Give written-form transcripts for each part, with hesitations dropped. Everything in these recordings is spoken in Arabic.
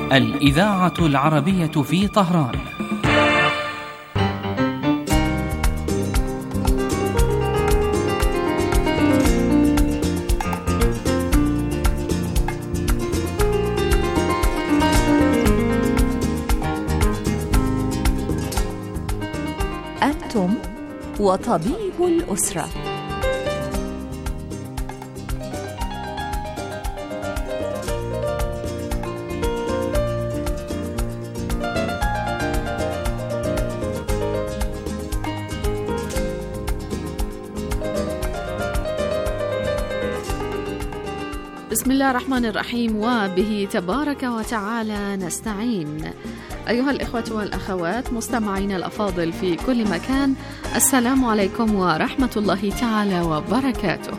الإذاعة العربية في طهران. أنتم وطبيب الأسرة. بسم الله الرحمن الرحيم، وبه تبارك وتعالى نستعين. أيها الإخوة والأخوات مستمعين الأفاضل في كل مكان، السلام عليكم ورحمة الله تعالى وبركاته.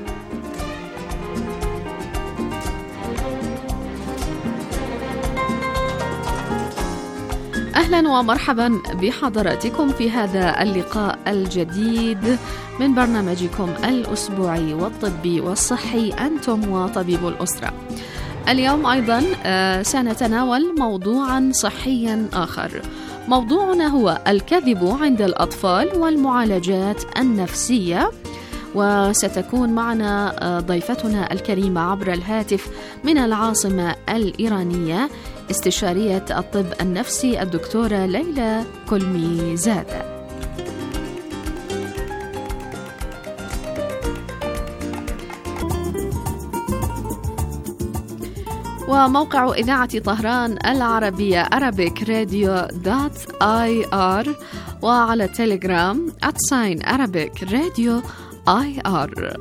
أهلا ومرحبا بحضراتكم في هذا اللقاء الجديد من برنامجكم الأسبوعي والطبي والصحي أنتم وطبيب الأسرة. اليوم أيضا سنتناول موضوعا صحيا آخر. موضوعنا هو الكذب عند الأطفال والمعالجات النفسية، وستكون معنا ضيفتنا الكريمة عبر الهاتف من العاصمة الإيرانية استشارية الطب النفسي الدكتورة ليلى كلميزادة. وموقع إذاعة طهران العربية arabic-radio.ir، وعلى التليجرام @arabic-radio-ir.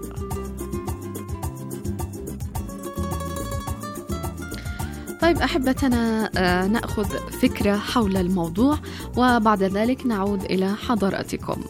طيب أحبتنا، نأخذ فكرة حول الموضوع وبعد ذلك نعود إلى حضراتكم.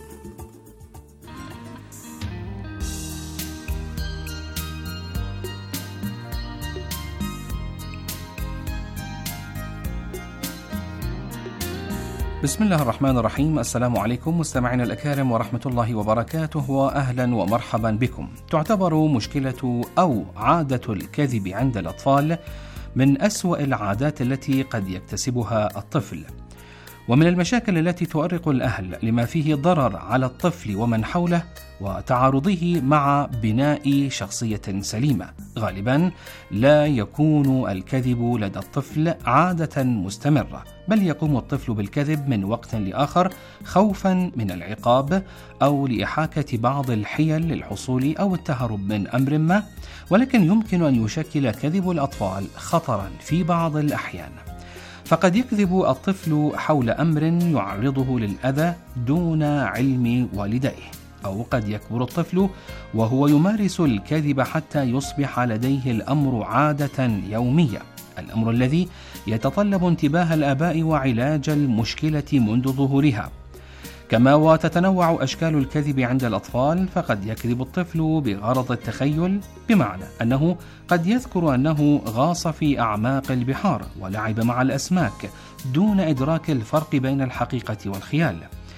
بسم الله الرحمن الرحيم. السلام عليكم مستمعينا الأكارم ورحمة الله وبركاته، وأهلا ومرحبا بكم. تعتبر مشكلة أو عادة الكذب عند الأطفال من أسوأ العادات التي قد يكتسبها الطفل، ومن المشاكل التي تؤرق الأهل لما فيه ضرر على الطفل ومن حوله وتعارضه مع بناء شخصية سليمة. غالبا لا يكون الكذب لدى الطفل عادة مستمرة، بل يقوم الطفل بالكذب من وقت لآخر خوفا من العقاب أو لإحاكة بعض الحيل للحصول أو التهرب من أمر ما، ولكن يمكن أن يشكل كذب الأطفال خطرا في بعض الأحيان. فقد يكذب الطفل حول أمر يعرضه للأذى دون علم والديه، أو قد يكبر الطفل وهو يمارس الكذب حتى يصبح لديه الأمر عادة يومية، الأمر الذي يتطلب انتباه الآباء وعلاج المشكلة منذ ظهورها. كما وتتنوع أشكال الكذب عند الأطفال، فقد يكذب الطفل بغرض التخيل، بمعنى أنه قد يذكر أنه غاص في أعماق البحار ولعب مع الأسماك دون إدراك الفرق بين الحقيقة والخيال.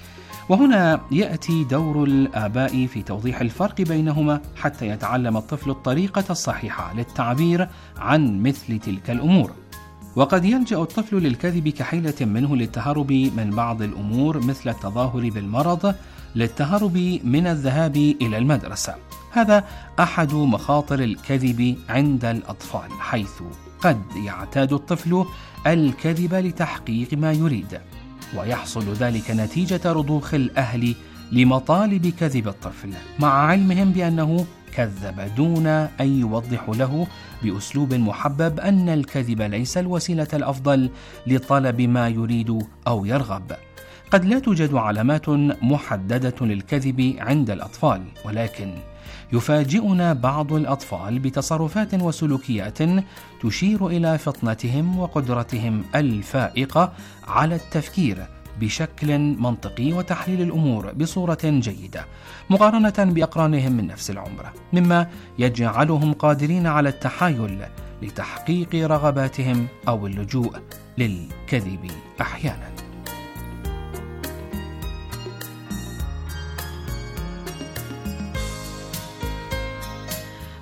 وهنا يأتي دور الآباء في توضيح الفرق بينهما حتى يتعلم الطفل الطريقة الصحيحة للتعبير عن مثل تلك الأمور. وقد يلجأ الطفل للكذب كحيلة منه للتهرب من بعض الأمور، مثل التظاهر بالمرض للتهرب من الذهاب إلى المدرسة. هذا أحد مخاطر الكذب عند الأطفال، حيث قد يعتاد الطفل الكذب لتحقيق ما يريد، ويحصل ذلك نتيجة رضوخ الأهل لمطالب كذب الطفل، مع علمهم بأنه كذب دون أن يوضح له بأسلوب محبب أن الكذب ليس الوسيلة الأفضل لطلب ما يريد أو يرغب. قد لا توجد علامات محددة للكذب عند الأطفال، ولكن يفاجئنا بعض الأطفال بتصرفات وسلوكيات تشير إلى فطنتهم وقدرتهم الفائقة على التفكير بشكل منطقي وتحليل الأمور بصورة جيدة مقارنة بأقرانهم من نفس العمر، مما يجعلهم قادرين على التحايل لتحقيق رغباتهم أو اللجوء للكذب أحيانا.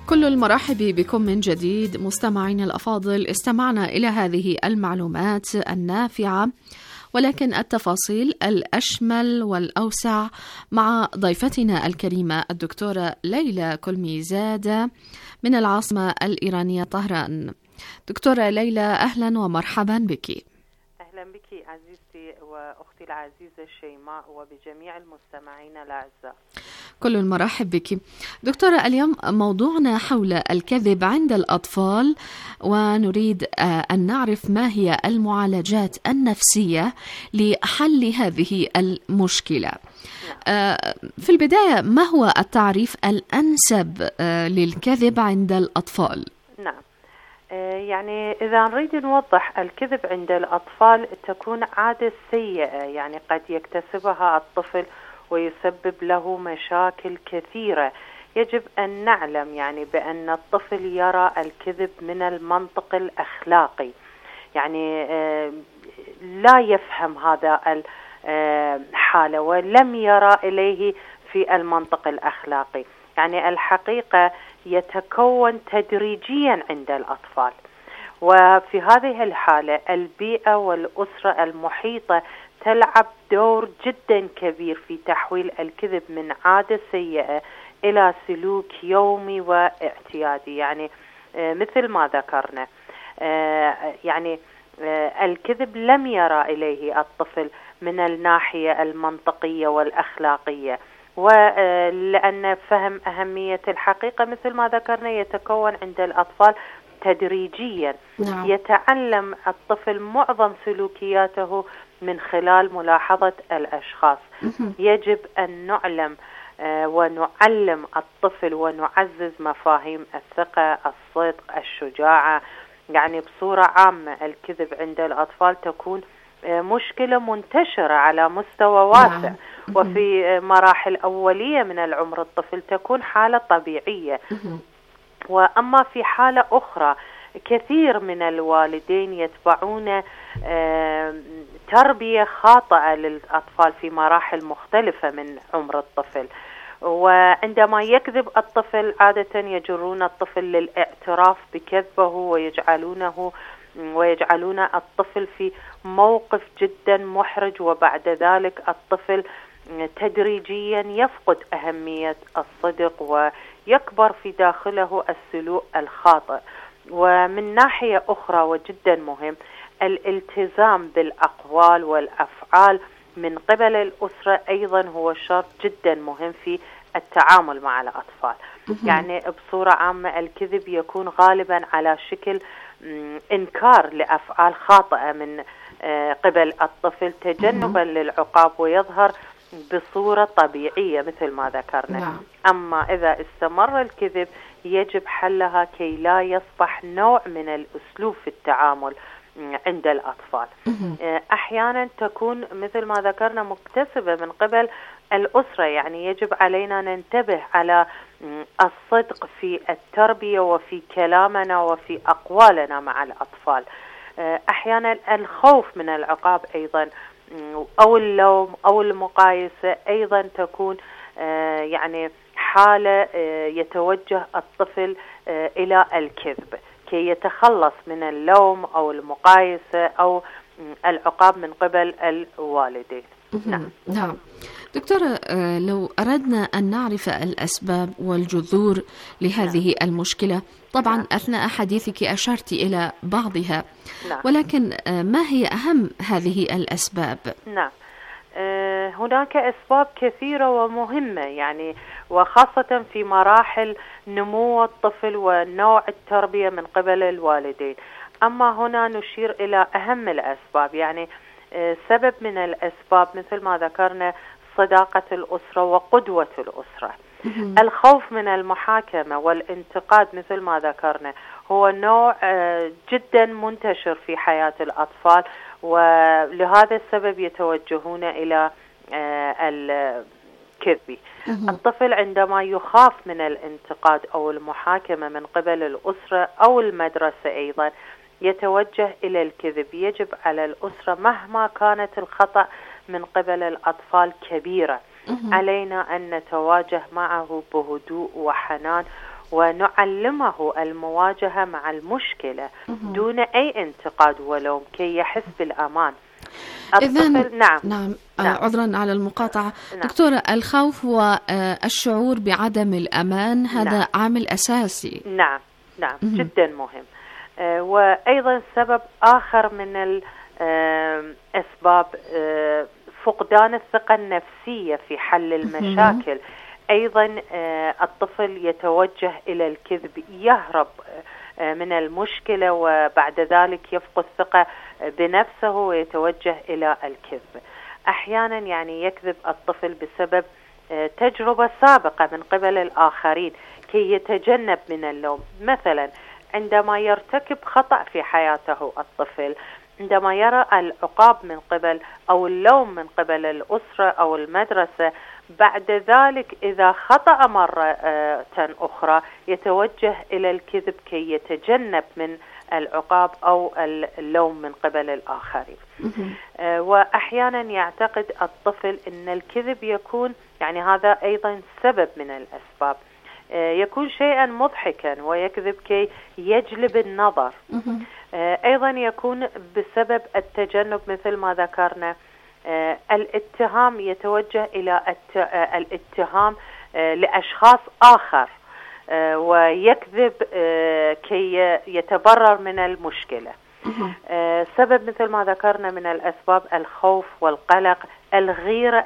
كل المرحب بكم من جديد مستمعين الأفاضل. استمعنا إلى هذه المعلومات النافعة ولكن التفاصيل الأشمل والأوسع مع ضيفتنا الكريمة الدكتورة ليلى كلميزادة من العاصمة الإيرانية طهران. دكتورة ليلى، أهلا ومرحبا بك. أهلا بك عزيزتي وأختي العزيزة شيماء وبجميع المستمعين الأعزاء. كل المرحب بك. دكتورة، اليوم موضوعنا حول الكذب عند الأطفال، ونريد أن نعرف ما هي المعالجات النفسية لحل هذه المشكلة. في البداية، ما هو التعريف الأنسب للكذب عند الأطفال؟ نعم، يعني إذا نريد نوضح الكذب عند الأطفال تكون عادة سيئة، يعني قد يكتسبها الطفل ويسبب له مشاكل كثيرة. يجب أن نعلم يعني بأن الطفل يرى الكذب من المنطق الأخلاقي، يعني لا يفهم هذا الحالة ولم يرى إليه في المنطق الأخلاقي. يعني الحقيقة يتكون تدريجيا عند الأطفال، وفي هذه الحالة البيئة والأسرة المحيطة تلعب دور جدا كبير في تحويل الكذب من عادة سيئة إلى سلوك يومي واعتيادي. يعني مثل ما ذكرنا، يعني الكذب لم يرى إليه الطفل من الناحية المنطقية والأخلاقية، ولأن فهم أهمية الحقيقة مثل ما ذكرنا يتكون عند الأطفال تدريجيا. نعم. يتعلم الطفل معظم سلوكياته من خلال ملاحظة الأشخاص. يجب أن نعلم ونعلم الطفل ونعزز مفاهيم الثقة، الصدق، الشجاعة. يعني بصورة عامة الكذب عند الأطفال تكون مشكلة منتشرة على مستوى واسع، وفي مراحل أولية من العمر الطفل تكون حالة طبيعية. وأما في حالة أخرى كثير من الوالدين يتبعون تربية خاطئة للأطفال في مراحل مختلفة من عمر الطفل، وعندما يكذب الطفل عادة يجرون الطفل للاعتراف بكذبه ويجعلون الطفل في موقف جدا محرج، وبعد ذلك الطفل تدريجيا يفقد أهمية الصدق ويكبر في داخله السلوك الخاطئ. ومن ناحية أخرى وجدا مهم، الالتزام بالأقوال والأفعال من قبل الأسرة أيضا هو شرط جدا مهم في التعامل مع الأطفال. يعني بصورة عامة الكذب يكون غالبا على شكل إنكار لأفعال خاطئة من قبل الطفل تجنبا للعقاب، ويظهر بصورة طبيعية مثل ما ذكرنا. أما إذا استمر الكذب يجب حلها كي لا يصبح نوع من الأسلوب في التعامل عند الأطفال. أحيانا تكون مثل ما ذكرنا مكتسبة من قبل الأسرة. يعني يجب علينا ننتبه على الصدق في التربية وفي كلامنا وفي أقوالنا مع الأطفال. أحيانا الخوف من العقاب أيضا أو اللوم أو المقايسة أيضا تكون يعني حالة يتوجه الطفل إلى الكذب كي يتخلص من اللوم أو المقايسة أو العقاب من قبل الوالدين. نعم. دكتورة، لو أردنا أن نعرف الأسباب والجذور لهذه المشكلة، طبعا أثناء حديثك أشرت إلى بعضها، ولكن ما هي أهم هذه الأسباب؟ نعم، هناك أسباب كثيرة ومهمة، يعني وخاصة في مراحل نمو الطفل ونوع التربية من قبل الوالدين. أما هنا نشير إلى أهم الأسباب. يعني سبب من الأسباب مثل ما ذكرنا صداقة الأسرة وقدوة الأسرة. الخوف من المحاكمة والانتقاد مثل ما ذكرنا هو نوع جدا منتشر في حياة الأطفال، ولهذا السبب يتوجهون إلى الكذب. الطفل عندما يخاف من الانتقاد أو المحاكمة من قبل الأسرة أو المدرسة أيضا يتوجه إلى الكذب. يجب على الأسرة مهما كانت الخطأ من قبل الأطفال كبيرة علينا أن نتواجه معه بهدوء وحنان ونعلمه المواجهة مع المشكلة دون أي انتقاد ولوم كي يحس بالأمان. إذن نعم. عذرا على المقاطعة. دكتورة، الخوف والشعور بعدم الأمان هذا عامل أساسي. نعم جدا مهم. وأيضا سبب آخر من الأسباب فقدان الثقة النفسية في حل المشاكل. أيضا الطفل يتوجه إلى الكذب، يهرب من المشكلة وبعد ذلك يفقد الثقة بنفسه ويتوجه إلى الكذب. أحيانا يعني يكذب الطفل بسبب تجربة سابقة من قبل الآخرين كي يتجنب من اللوم. مثلا عندما يرتكب خطأ في حياته الطفل، عندما يرى العقاب من قبل أو اللوم من قبل الأسرة أو المدرسة، بعد ذلك إذا خطأ مرة أخرى يتوجه إلى الكذب كي يتجنب من العقاب أو اللوم من قبل الآخرين. وأحيانا يعتقد الطفل أن الكذب يكون، يعني هذا أيضا سبب من الأسباب، يكون شيئا مضحكا ويكذب كي يجلب النظر. أيضا يكون بسبب التجنب مثل ما ذكرنا. الاتهام، يتوجه إلى الاتهام لأشخاص آخر ويكذب كي يتبرر من المشكلة. سبب مثل ما ذكرنا من الأسباب الخوف والقلق. الغيرة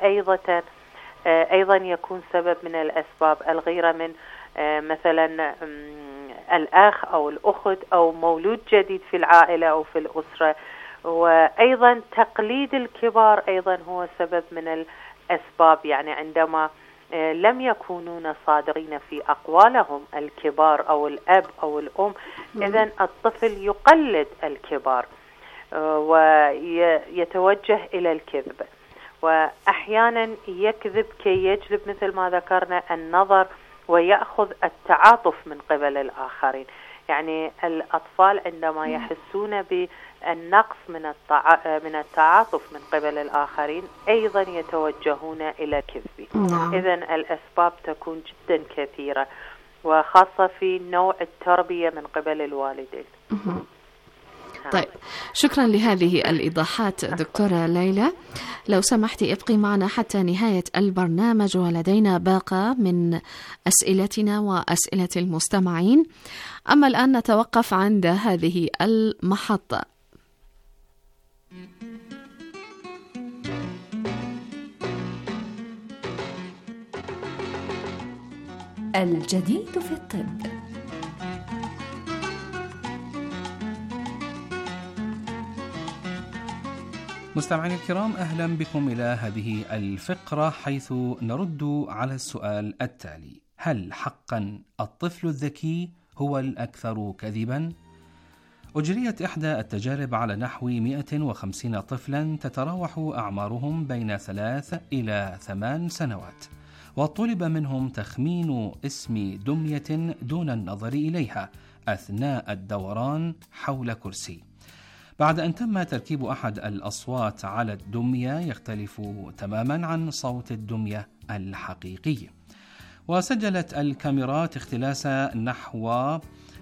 أيضا يكون سبب من الأسباب. الغيرة من مثلا الأخ أو الأخت أو مولود جديد في العائلة أو في الأسرة. وأيضا تقليد الكبار أيضا هو سبب من الأسباب، يعني عندما لم يكونون صادقين في أقوالهم الكبار أو الأب أو الأم، إذن الطفل يقلد الكبار ويتوجه إلى الكذب. وأحيانا يكذب كي يجلب مثل ما ذكرنا النظر ويأخذ التعاطف من قبل الآخرين. يعني الأطفال عندما يحسون بالنقص من التعاطف من قبل الآخرين أيضا يتوجهون إلى كذب. إذن الأسباب تكون جدا كثيرة، وخاصة في نوع التربية من قبل الوالدين. طيب، شكرا لهذه الإيضاحات دكتورة ليلى. لو سمحتي ابقي معنا حتى نهاية البرنامج، ولدينا باقة من أسئلتنا وأسئلة المستمعين. أما الآن نتوقف عند هذه المحطة. الجديد في الطب. مستمعينا الكرام، أهلا بكم إلى هذه الفقرة حيث نرد على السؤال التالي: هل حقا الطفل الذكي هو الأكثر كذبا؟ أجريت إحدى التجارب على نحو 150 طفلا تتراوح أعمارهم بين 3 إلى 8 سنوات، وطلب منهم تخمين اسم دمية دون النظر إليها أثناء الدوران حول كرسي. بعد أن تم تركيب أحد الأصوات على الدمية يختلف تماما عن صوت الدمية الحقيقي، وسجلت الكاميرات اختلاس نحو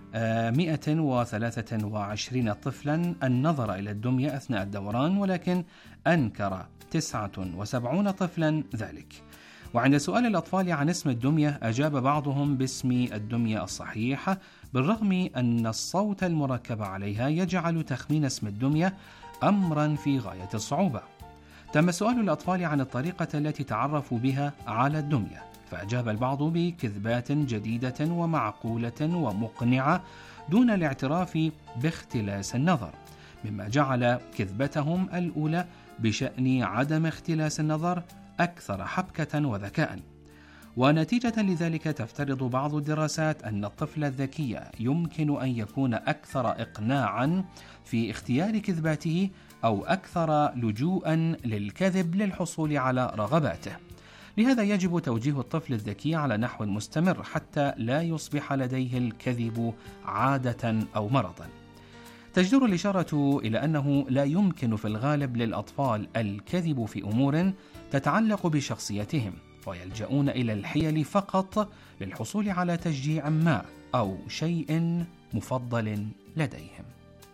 123 طفلا النظر إلى الدمية أثناء الدوران، ولكن أنكر 79 طفلا ذلك. وعند سؤال الأطفال عن اسم الدمية أجاب بعضهم باسم الدمية الصحيح، بالرغم أن الصوت المركب عليها يجعل تخمين اسم الدمية أمرا في غاية الصعوبة. تم سؤال الأطفال عن الطريقة التي تعرفوا بها على الدمية، فأجاب البعض بكذبات جديدة ومعقولة ومقنعة دون الاعتراف باختلاس النظر، مما جعل كذبتهم الأولى بشأن عدم اختلاس النظر أكثر حبكة وذكاء. ونتيجة لذلك تفترض بعض الدراسات أن الطفل الذكي يمكن أن يكون أكثر إقناعا في اختيار كذباته أو أكثر لجوءا للكذب للحصول على رغباته. لهذا يجب توجيه الطفل الذكي على نحو مستمر حتى لا يصبح لديه الكذب عادة أو مرضا. تجدر الإشارة إلى أنه لا يمكن في الغالب للأطفال الكذب في أمور تتعلق بشخصيتهم، ويلجؤون إلى الحيل فقط للحصول على تشجيع ما أو شيء مفضل لديهم.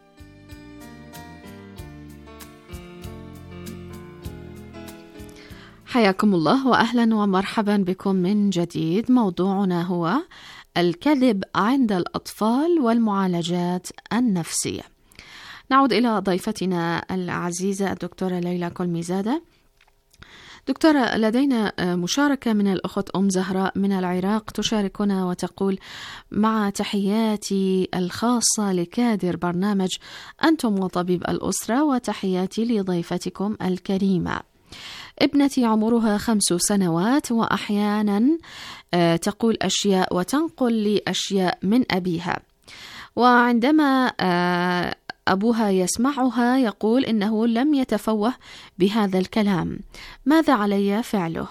حياكم الله وأهلا ومرحبا بكم من جديد. موضوعنا هو الكذب عند الأطفال والمعالجات النفسية. نعود إلى ضيفتنا العزيزة الدكتورة ليلى كولميزادة. دكتورة، لدينا مشاركة من الأخت أم زهراء من العراق تشاركنا وتقول: مع تحياتي الخاصة لكادر برنامج أنتم وطبيب الأسرة، وتحياتي لضيفتكم الكريمة. ابنتي عمرها 5 سنوات، وأحيانا تقول أشياء وتنقل لي أشياء من أبيها، وعندما أبوها يسمعها يقول إنه لم يتفوه بهذا الكلام. ماذا علي فعله؟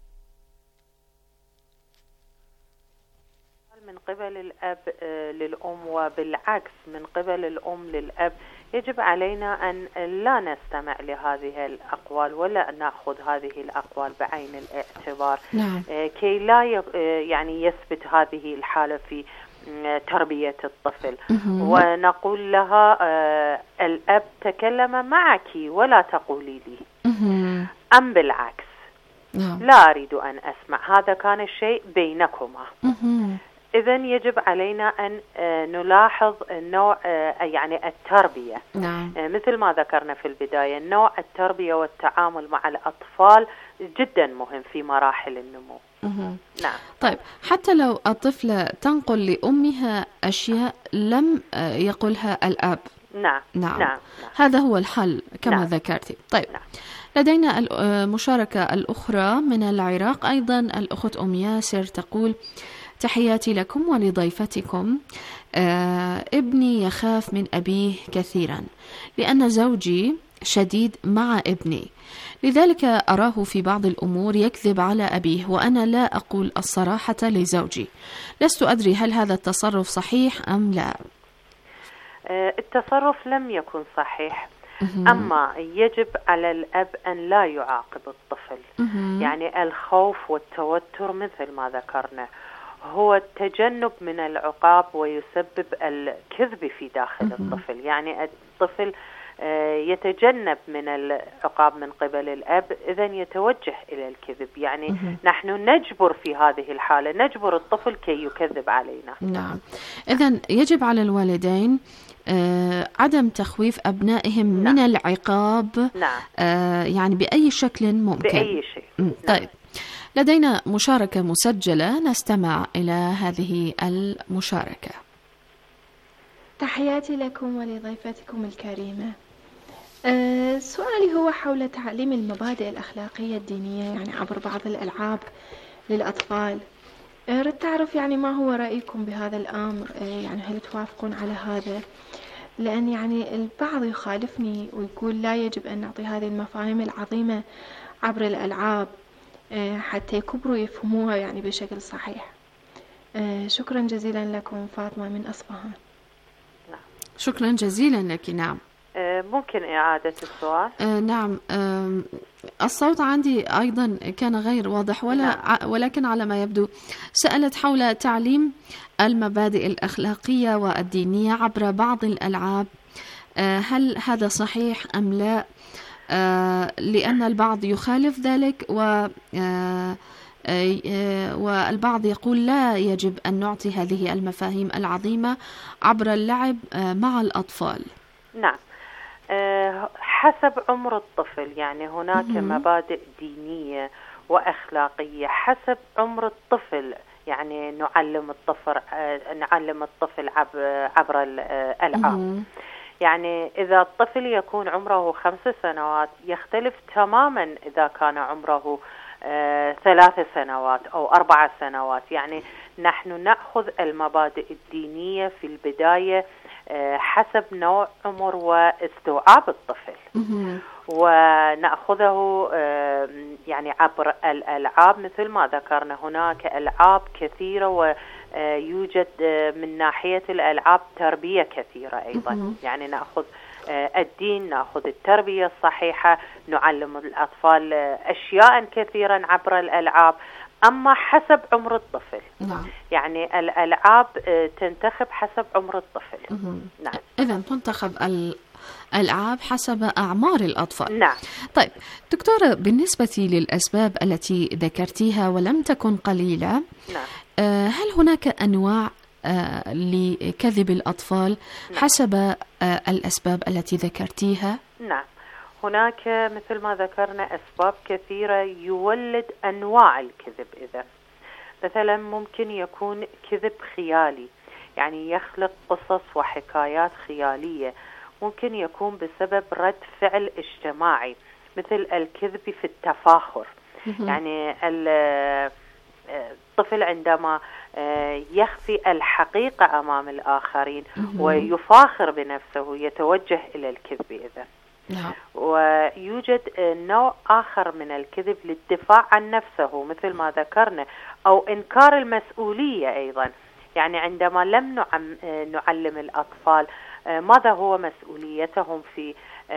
من قبل الأب للأم وبالعكس من قبل الأم للأب، يجب علينا أن لا نستمع لهذه الأقوال ولا نأخذ هذه الأقوال بعين الاعتبار. نعم. كي لا يعني يثبت هذه الحالة في تربية الطفل. ونقول لها الأب تكلم معك ولا تقولي لي، أم بالعكس لا أريد أن أسمع، هذا كان الشيء بينكما. إذن يجب علينا أن نلاحظ نوع يعني التربية. نعم. مثل ما ذكرنا في البداية، نوع التربية والتعامل مع الأطفال جدا مهم في مراحل النمو. نعم. طيب، حتى لو الطفلة تنقل لأمها أشياء لم يقولها الأب. نعم. نعم. نعم. هذا هو الحل كما نعم. ذكرتي. طيب. نعم. لدينا المشاركة الأخرى من العراق، أيضا الأخت أم ياسر تقول: تحياتي لكم ولضيفتكم. ابني يخاف من أبيه كثيرا لأن زوجي شديد مع ابني، لذلك أراه في بعض الأمور يكذب على أبيه، وأنا لا أقول الصراحة لزوجي. لست أدري هل هذا التصرف صحيح أم لا. التصرف لم يكن صحيح، أما يجب على الأب أن لا يعاقب الطفل. يعني الخوف والتوتر مثل ما ذكرنا هو التجنب من العقاب ويسبب الكذب في داخل الطفل. يعني الطفل يتجنب من العقاب من قبل الأب، إذن يتوجه إلى الكذب. يعني نحن نجبر في هذه الحالة، نجبر الطفل كي يكذب علينا. نعم. إذن يجب على الوالدين عدم تخويف أبنائهم من العقاب. نعم. يعني بأي شكل ممكن. بأي شيء. طيب، لدينا مشاركة مسجلة، نستمع إلى هذه المشاركة. تحياتي لكم ولضيفتكم الكريمة. سؤالي هو حول تعليم المبادئ الأخلاقية الدينية يعني عبر بعض الألعاب للأطفال. أريد تعرف يعني ما هو رأيكم بهذا الأمر، يعني هل توافقون على هذا؟ لأن يعني البعض يخالفني ويقول لا يجب أن نعطي هذه المفاهيم العظيمة عبر الألعاب حتى يكبروا يفهموها يعني بشكل صحيح. شكرا جزيلا لكم. فاطمة من أصفهان. شكرا جزيلا لك. نعم. ممكن إعادة السؤال؟ نعم. الصوت عندي أيضا كان غير واضح ولكن على ما يبدو سألت حول تعليم المبادئ الأخلاقية والدينية عبر بعض الألعاب. هل هذا صحيح أم لا؟ لأن البعض يخالف ذلك والبعض يقول لا يجب أن نعطي هذه المفاهيم العظيمة عبر اللعب مع الأطفال. نعم. حسب عمر الطفل، يعني هناك مبادئ دينية وأخلاقية حسب عمر الطفل. يعني نعلم الطفل عبر الألعاب. يعني إذا الطفل يكون عمره 5 سنوات يختلف تماما إذا كان عمره 3 سنوات أو 4 سنوات. يعني نحن نأخذ المبادئ الدينية في البداية حسب نوع عمر واستوعاب الطفل، ونأخذه يعني عبر الألعاب. مثل ما ذكرنا هناك ألعاب كثيرة، ويوجد من ناحية الألعاب تربية كثيرة أيضا. يعني نأخذ الدين، نأخذ التربية الصحيحة، نعلم الأطفال أشياء كثيرا عبر الألعاب. أما حسب عمر الطفل، يعني الألعاب تنتخب حسب عمر الطفل. نعم. إذن تنتخب الألعاب حسب أعمار الأطفال. نعم. طيب دكتورة، بالنسبة للأسباب التي ذكرتيها ولم تكن قليلة، نعم. هل هناك أنواع لكذب الأطفال حسب الأسباب التي ذكرتيها؟ نعم، هناك مثل ما ذكرنا أسباب كثيرة يولد أنواع الكذب. إذا مثلا ممكن يكون كذب خيالي، يعني يخلق قصص وحكايات خيالية. ممكن يكون بسبب رد فعل اجتماعي، مثل الكذب في التفاخر. يعني الطفل عندما يخفي الحقيقة أمام الآخرين ويفاخر بنفسه يتوجه إلى الكذب. إذا ويوجد نوع آخر من الكذب للدفاع عن نفسه مثل ما ذكرنا، أو إنكار المسؤولية أيضا. يعني عندما لم نعلم الأطفال ماذا هو مسؤوليتهم في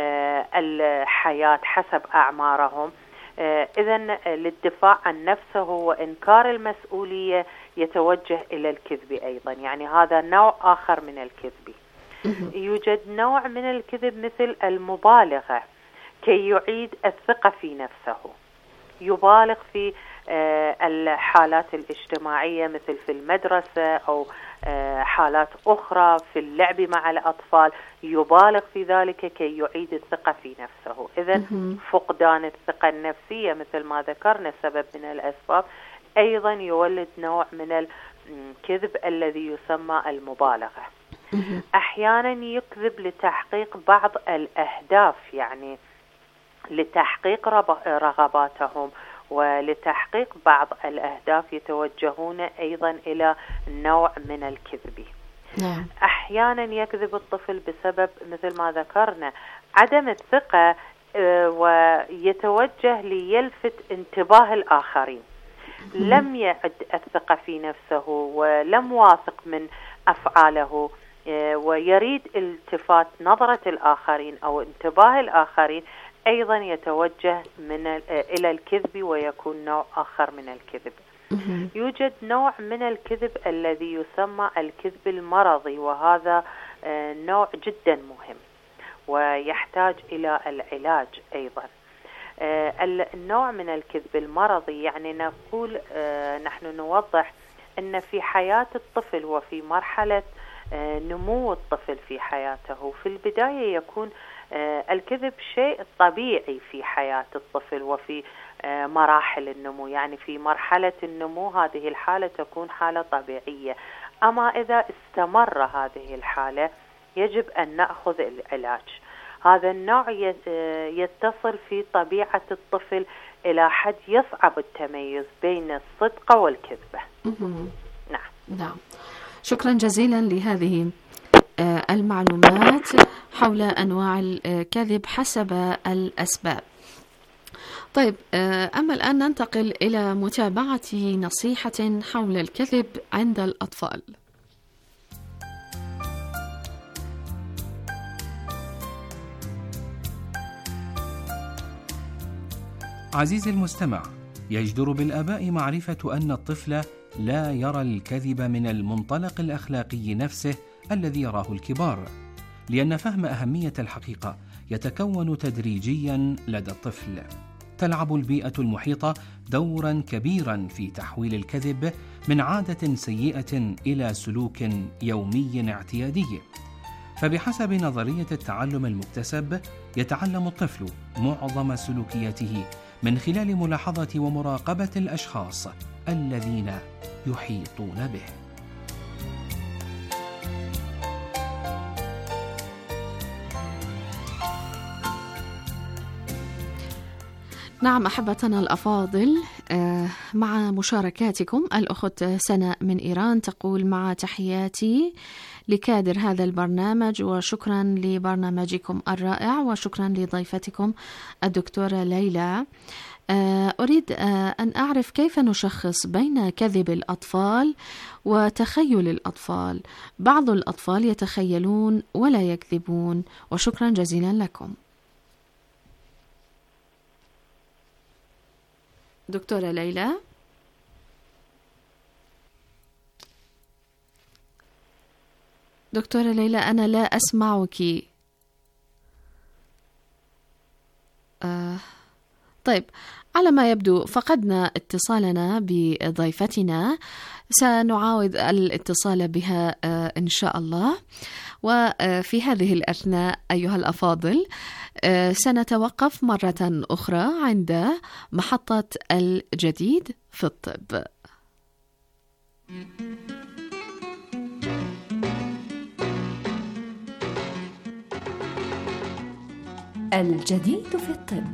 الحياة حسب أعمارهم، إذن للدفاع عن نفسه وإنكار المسؤولية يتوجه إلى الكذب أيضا. يعني هذا نوع آخر من الكذب. يوجد نوع من الكذب مثل المبالغة، كي يعيد الثقة في نفسه. يبالغ في الحالات الاجتماعية مثل في المدرسة أو حالات أخرى في اللعب مع الأطفال، يبالغ في ذلك كي يعيد الثقة في نفسه. إذن فقدان الثقة النفسية مثل ما ذكرنا سبب من الأسباب، أيضا يولد نوع من الكذب الذي يسمى المبالغة. أحيانا يكذب لتحقيق بعض الأهداف، يعني لتحقيق رغباتهم ولتحقيق بعض الأهداف يتوجهون أيضا إلى نوع من الكذب. أحيانا يكذب الطفل بسبب مثل ما ذكرنا عدم الثقة، ويتوجه ليلفت انتباه الآخرين. لم يعد الثقة في نفسه ولم واثق من أفعاله، ويريد التفات نظرة الآخرين أو انتباه الآخرين، أيضا يتوجه إلى الكذب ويكون نوع آخر من الكذب. يوجد نوع من الكذب الذي يسمى الكذب المرضي، وهذا نوع جدا مهم ويحتاج إلى العلاج أيضا. النوع من الكذب المرضي يعني نقول نحن نوضح أن في حياة الطفل وفي مرحلة نمو الطفل في حياته، في البداية يكون الكذب شيء طبيعي في حياة الطفل وفي مراحل النمو. يعني في مرحلة النمو هذه الحالة تكون حالة طبيعية، أما إذا استمر هذه الحالة يجب أن نأخذ العلاج. هذا النوع يتصل في طبيعة الطفل إلى حد يصعب التميز بين الصدق والكذبة. نعم. شكرا جزيلا لهذه المعلومات حول أنواع الكذب حسب الأسباب. طيب، أما الآن ننتقل إلى متابعة نصيحة حول الكذب عند الأطفال. عزيزي المستمع، يجدر بالآباء معرفة أن الطفل لا يرى الكذب من المنطلق الأخلاقي نفسه الذي يراه الكبار، لأن فهم أهمية الحقيقة يتكون تدريجيا لدى الطفل. تلعب البيئة المحيطة دورا كبيرا في تحويل الكذب من عادة سيئة إلى سلوك يومي اعتيادي. فبحسب نظرية التعلم المكتسب يتعلم الطفل معظم سلوكياته من خلال ملاحظة ومراقبة الأشخاص الذين يحيطون به. نعم أحبتنا الأفاضل، مع مشاركاتكم الأخت سناء من إيران تقول: مع تحياتي لكادر هذا البرنامج، وشكرا لبرنامجكم الرائع، وشكرا لضيفتكم الدكتورة ليلى. أريد أن أعرف كيف نشخص بين كذب الأطفال وتخيل الأطفال. بعض الأطفال يتخيلون ولا يكذبون، وشكرا جزيلا لكم. دكتورة ليلى. دكتورة ليلى، أنا لا أسمعك. طيب، على ما يبدو فقدنا اتصالنا بضيفتنا، سنعاود الاتصال بها إن شاء الله. وفي هذه الأثناء أيها الأفاضل سنتوقف مرة أخرى عند محطة الجديد في الطب. الجديد في الطب.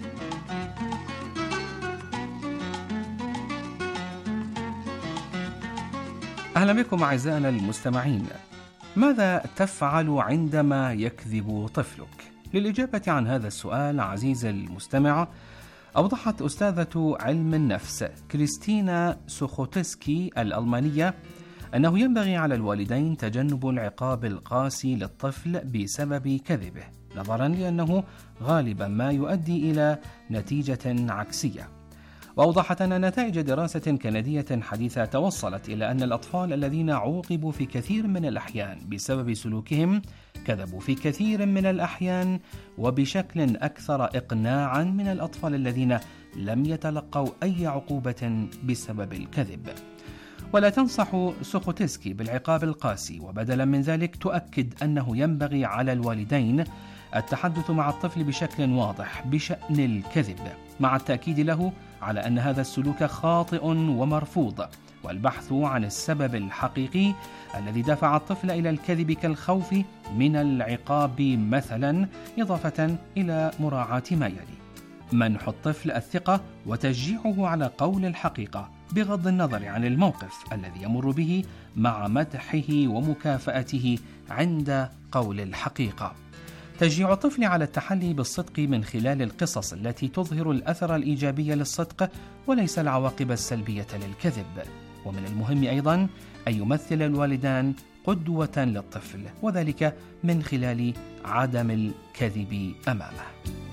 أهلا بكم أعزائنا المستمعين. ماذا تفعل عندما يكذب طفلك؟ للإجابة عن هذا السؤال عزيزي المستمع، أوضحت أستاذة علم النفس كريستينا سوخوتسكي الألمانية أنه ينبغي على الوالدين تجنب العقاب القاسي للطفل بسبب كذبه، نظرا لأنه غالبا ما يؤدي إلى نتيجة عكسية. وأوضحت أن نتائج دراسة كندية حديثة توصلت إلى أن الأطفال الذين عوقبوا في كثير من الأحيان بسبب سلوكهم كذبوا في كثير من الأحيان وبشكل أكثر إقناعا من الأطفال الذين لم يتلقوا أي عقوبة بسبب الكذب. ولا تنصح سوخوتسكي بالعقاب القاسي، وبدلا من ذلك تؤكد أنه ينبغي على الوالدين التحدث مع الطفل بشكل واضح بشأن الكذب، مع التأكيد له على أن هذا السلوك خاطئ ومرفوض، والبحث عن السبب الحقيقي الذي دفع الطفل إلى الكذب كالخوف من العقاب مثلا، إضافة إلى مراعاة ما يلي: منح الطفل الثقة وتشجيعه على قول الحقيقة بغض النظر عن الموقف الذي يمر به، مع مدحه ومكافأته عند قول الحقيقة. تشجيع الطفل على التحلي بالصدق من خلال القصص التي تظهر الأثر الإيجابي للصدق وليس العواقب السلبية للكذب. ومن المهم أيضا أن يمثل الوالدان قدوة للطفل، وذلك من خلال عدم الكذب أمامه.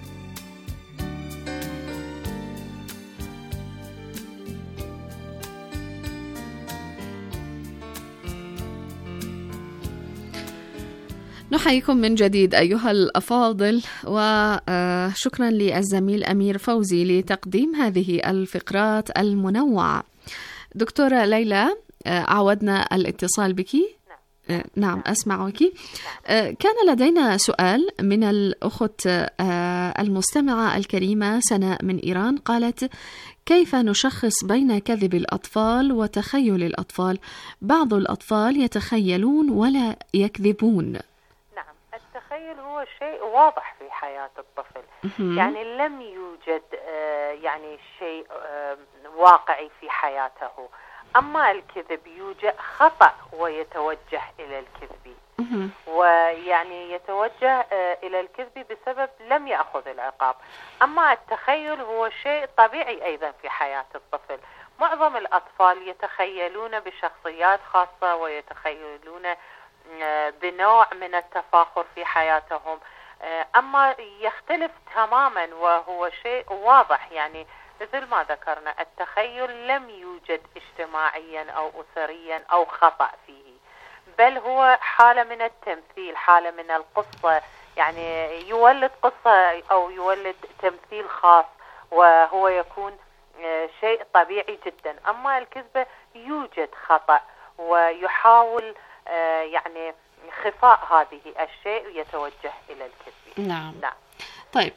نحييكم من جديد أيها الأفاضل، وشكرا للزميل أمير فوزي لتقديم هذه الفقرات المنوعة. دكتورة ليلى، عودنا الاتصال بك. نعم أسمعك. كان لدينا سؤال من الأخت المستمعة الكريمة سناء من إيران، قالت: كيف نشخص بين كذب الأطفال وتخيل الأطفال؟ بعض الأطفال يتخيلون ولا يكذبون. التخيل هو شيء واضح في حياة الطفل، يعني لم يوجد يعني شيء واقعي في حياته. أما الكذب يوجد خطأ ويتوجه إلى الكذب، ويعني يتوجه إلى الكذب بسبب لم يأخذ العقاب. أما التخيل هو شيء طبيعي أيضا في حياة الطفل. معظم الأطفال يتخيلون بشخصيات خاصة ويتخيلون بنوع من التفاخر في حياتهم، أما يختلف تماما وهو شيء واضح. يعني مثل ما ذكرنا، التخيل لم يوجد اجتماعيا أو أسريا أو خطأ فيه، بل هو حالة من التمثيل، حالة من القصة، يعني يولد قصة أو يولد تمثيل خاص، وهو يكون شيء طبيعي جدا. أما الكذبة يوجد خطأ ويحاول يعني خفاء هذه الشيء يتوجه إلى الكذب. نعم. طيب،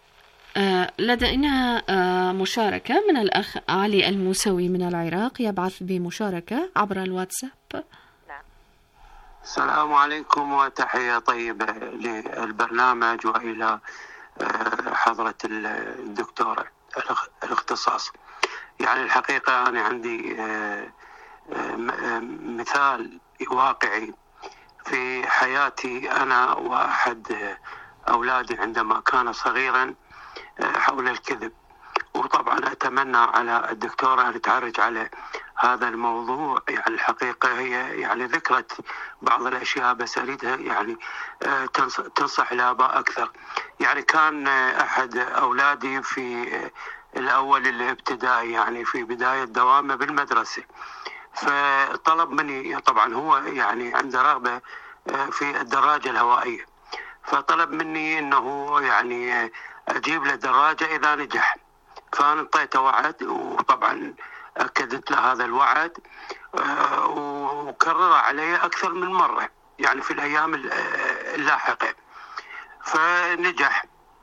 لدينا مشاركة من الأخ علي الموسوي من العراق، يبعث بمشاركة عبر الواتساب. نعم. السلام عليكم وتحية طيبة للبرنامج وإلى حضرة الدكتورة الاختصاص. يعني الحقيقة أنا عندي مثال واقعي في حياتي أنا وأحد أولادي عندما كان صغيرا حول الكذب، وطبعا أتمنى على الدكتورة أن تعرج على هذا الموضوع. يعني الحقيقة هي يعني ذكرت بعض الأشياء، بس أريدها يعني تنصح الآباء أكثر. يعني كان أحد أولادي في الأول الابتدائي، يعني في بداية دوامه بالمدرسة، فطلب مني، طبعا هو يعني عنده رغبة في الدراجة الهوائية، فطلب مني أنه يعني أجيب له دراجة إذا نجح. فأنا انطيته وعد، وطبعا أكدت له هذا الوعد وكرر علي أكثر من مرة يعني في الأيام اللاحقة. فنجح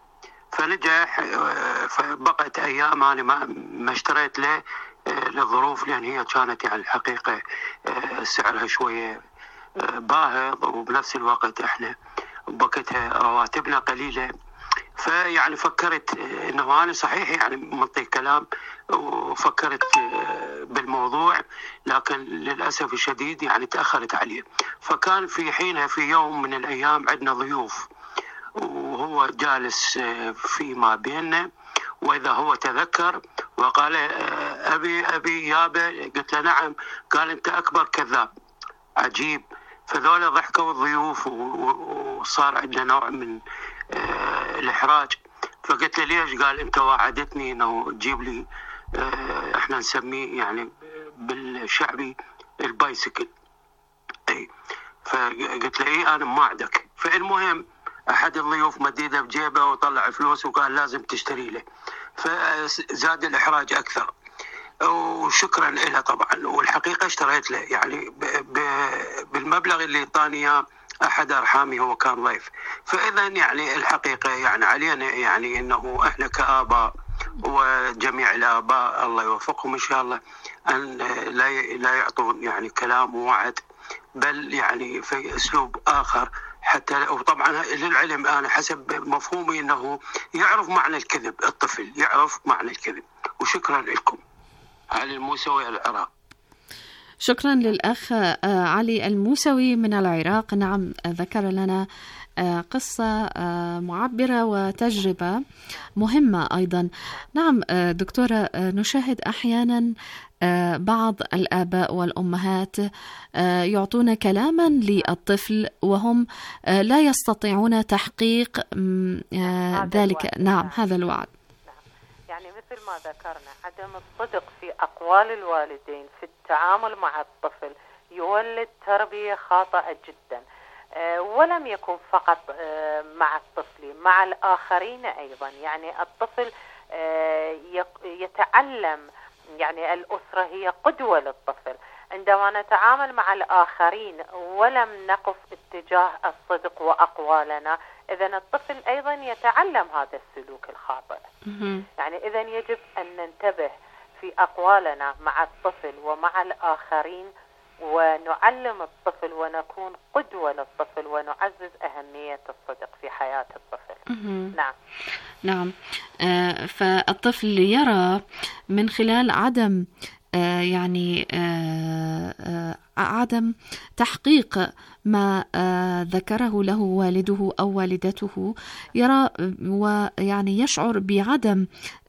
فبقت أيام أنا ما اشتريت له للظروف، لأن هي كانت يعني الحقيقة سعرها شوية باهظ، وبنفس الوقت احنا بقتها رواتبنا قليلة. فيعني فكرت انه انا صحيح يعني منطي كلام، وفكرت بالموضوع، لكن للاسف الشديد يعني تاخرت عليه. فكان في حينها في يوم من الايام عندنا ضيوف، وهو جالس فيما بيننا، واذا هو تذكر وقال ابي يابا. قلت له نعم. قال انت اكبر كذاب. عجيب. فذولا ضحكوا الضيوف، وصار عندنا نوع من الإحراج. فقلت له ليش؟ قال أنت وعدتني أنه تجيب لي إحنا نسميه يعني بالشعبي البايسكل. أي. فقلت له إيه أنا ما عندك. فالمهم أحد الضيوف مديده بجيبه وطلع فلوس وقال لازم تشتري له، فزاد الإحراج أكثر. وشكرا له طبعا. والحقيقة اشتريت له يعني بالمبلغ اللي اعطاني اياه احد ارحامي، هو كان ضيف. فاذا يعني الحقيقة يعني علينا يعني انه احنا كآباء وجميع الآباء الله يوفقهم ان شاء الله ان لا يعطون يعني كلام ووعد، بل يعني في اسلوب اخر. حتى وطبعا للعلم انا حسب مفهومي انه يعرف معنى الكذب، الطفل يعرف معنى الكذب. وشكرا لكم. علي الموسوي العراق. شكرا للأخ علي الموسوي من العراق. نعم، ذكر لنا قصة معبرة وتجربة مهمة أيضا. نعم دكتورة، نشاهد أحيانا بعض الآباء والأمهات يعطون كلاما للطفل وهم لا يستطيعون تحقيق ذلك. نعم، هذا الوعد. يعني مثل ما ذكرنا عدم الصدق في أقوال الوالدين في التعامل مع الطفل يولد تربية خاطئة جدا، ولم يكن فقط مع الطفل، مع الآخرين أيضا. يعني الطفل يتعلم، يعني الأسرة هي قدوة للطفل. عندما نتعامل مع الآخرين ولم نقف اتجاه الصدق وأقوالنا، إذن الطفل أيضا يتعلم هذا السلوك الخاطئ. يعني إذن يجب أن ننتبه في أقوالنا مع الطفل ومع الآخرين، ونعلم الطفل ونكون قدوة للطفل، ونعزز أهمية الصدق في حياة الطفل. نعم. فالطفل يرى من خلال عدم عدم تحقيق ما ذكره له والده أو والدته، يرى ويعني يشعر بعدم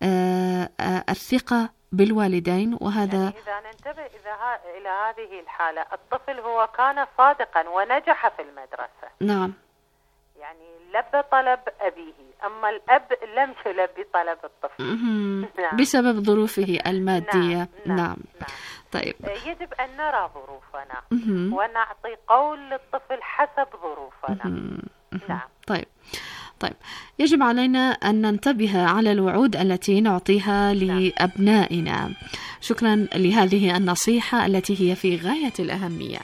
الثقة بالوالدين. وهذا يعني إذا ننتبه إلى هذه الحالة، الطفل هو كان صادقا ونجح في المدرسة. نعم. يعني لبى طلب أبيه، أما الأب لم يلبي طلب الطفل. نعم. بسبب ظروفه المادية. نعم. طيب، يجب أن نرى ظروفنا ونعطي قول للطفل حسب ظروفنا. نعم. طيب، يجب علينا أن ننتبه على الوعود التي نعطيها لأبنائنا. شكرا لهذه النصيحة التي هي في غاية الأهمية.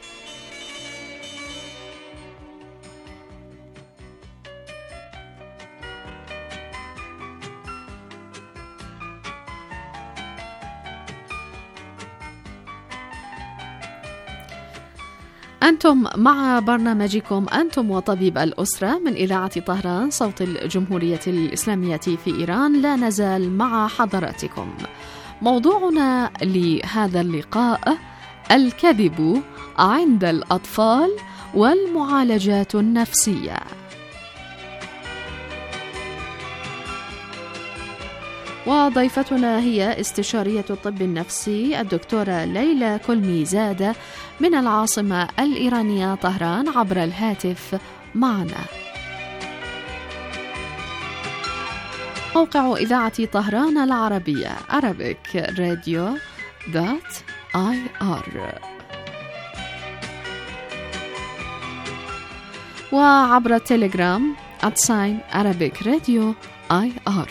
أنتم مع برنامجكم أنتم وطبيب الأسرة من إذاعة طهران صوت الجمهورية الإسلامية في إيران. لا نزال مع حضراتكم. موضوعنا لهذا اللقاء الكذب عند الأطفال والمعالجات النفسية. وضيفتنا هي استشارية الطب النفسي الدكتورة ليلى كلميزادة من العاصمة الإيرانية طهران عبر الهاتف معنا. موقع إذاعة طهران العربية arabic-radio.ir، وعبر التليجرام @arabic-radio-ir.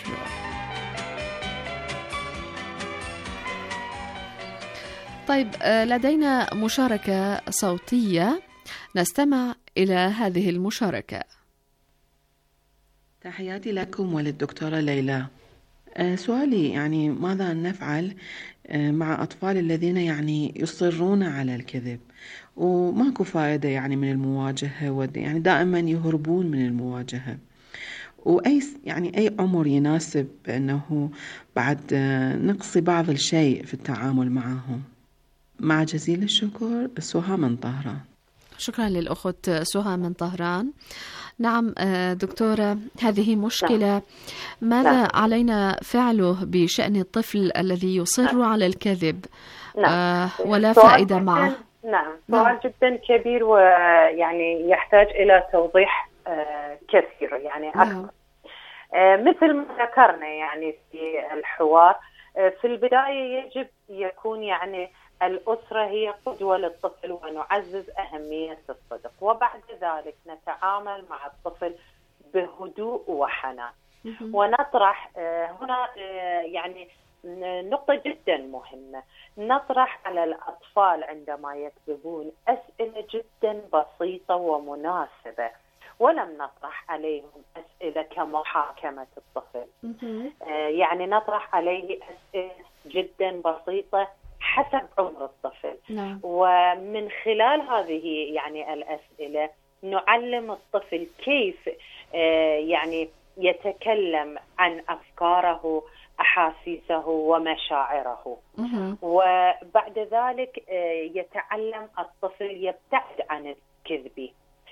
طيب، لدينا مشاركة صوتية، نستمع إلى هذه المشاركة. تحياتي لكم وللدكتورة ليلى. سؤالي يعني ماذا نفعل مع أطفال الذين يعني يصرون على الكذب وماكو فائدة يعني من المواجهة، يعني دائما يهربون من المواجهة، وأي يعني أي عمر يناسب أنه بعد نقصي بعض الشيء في التعامل معهم؟ مع جزيل الشكر، سهى من طهران. شكرا للأخت سهى من طهران. نعم دكتورة، هذه مشكلة. ماذا علينا فعله بشأن الطفل الذي يصر على الكذب ولا فائدة معه؟ نعم، سؤال جدا كبير، ويعني يحتاج إلى توضيح كثير يعني أكثر. مثل ما ذكرنا يعني في الحوار، في البداية يجب يكون يعني الأسرة هي قدوة للطفل، ونعزز أهمية الصدق، وبعد ذلك نتعامل مع الطفل بهدوء وحنان، ونطرح هنا يعني نقطة جدا مهمة، نطرح على الأطفال عندما يكذبون أسئلة جدا بسيطة ومناسبة، ولم نطرح عليهم أسئلة كمحاكمة الطفل. يعني نطرح عليه أسئلة جدا بسيطة حسب عمر الطفل. ومن خلال هذه يعني الأسئلة نعلم الطفل كيف يعني يتكلم عن أفكاره، أحاسيسه ومشاعره. وبعد ذلك يتعلم الطفل يبتعد عن الكذب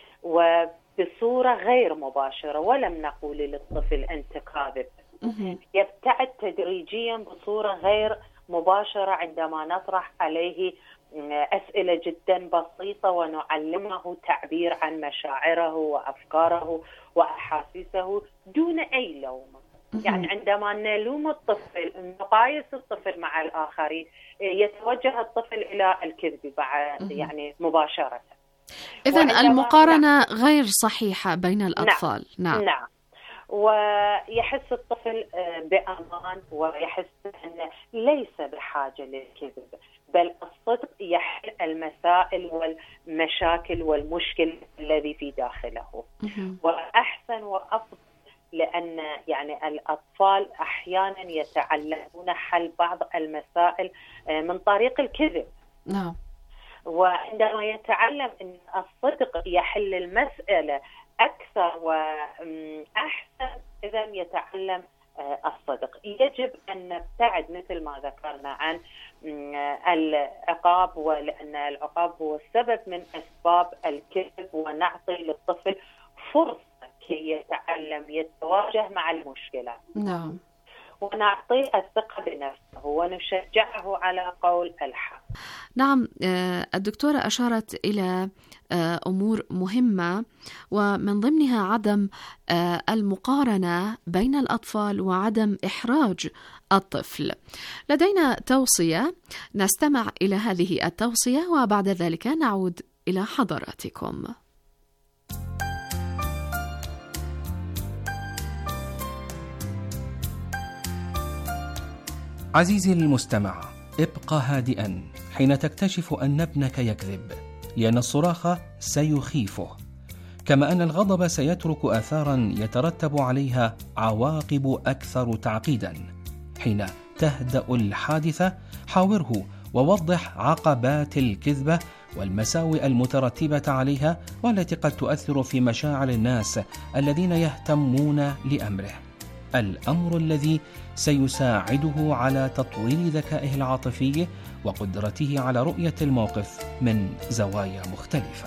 وبصورة غير مباشرة، ولم نقول للطفل أنت كاذب، يبتعد تدريجيا بصورة غير مباشرة عندما نطرح عليه أسئلة جدا بسيطة ونعلمه تعبير عن مشاعره وأفكاره وأحاسيسه دون أي لوم. يعني عندما نلوم الطفل، نقايس الطفل مع الآخرين، يتوجه الطفل إلى الكذب بعد يعني مباشرة. إذن المقارنة غير صحيحة بين الأطفال. نعم. ويحس الطفل بأمان، ويحس أنه ليس بحاجة للكذب، بل الصدق يحل المسائل والمشاكل والمشكل الذي في داخله. وأحسن وأفضل، لأن يعني الأطفال أحيانا يتعلمون حل بعض المسائل من طريق الكذب. نعم. وعندما يتعلم أن الصدق يحل المسألة أكثر وأحسن، إذا يتعلم الصدق. يجب أن نبتعد مثل ما ذكرنا عن العقاب، ولأن العقاب هو السبب من أسباب الكذب، ونعطي للطفل فرصة كي يتعلم يتواجه مع المشكلة. نعم. ونعطيه الثقة بنفسه ونشجعه على قول الحق. نعم، الدكتورة أشارت إلى أمور مهمة، ومن ضمنها عدم المقارنة بين الأطفال وعدم إحراج الطفل. لدينا توصية، نستمع إلى هذه التوصية وبعد ذلك نعود إلى حضراتكم. عزيزي المستمع، ابقى هادئا حين تكتشف أن ابنك يكذب، لأن الصراخ سيخيفه، كما أن الغضب سيترك آثارا يترتب عليها عواقب أكثر تعقيدا. حين تهدأ الحادثة حاوره ووضح عقبات الكذبة والمساوئ المترتبة عليها، والتي قد تؤثر في مشاعر الناس الذين يهتمون لأمره، الأمر الذي سيساعده على تطوير ذكائه العاطفي وقدرته على رؤية الموقف من زوايا مختلفة.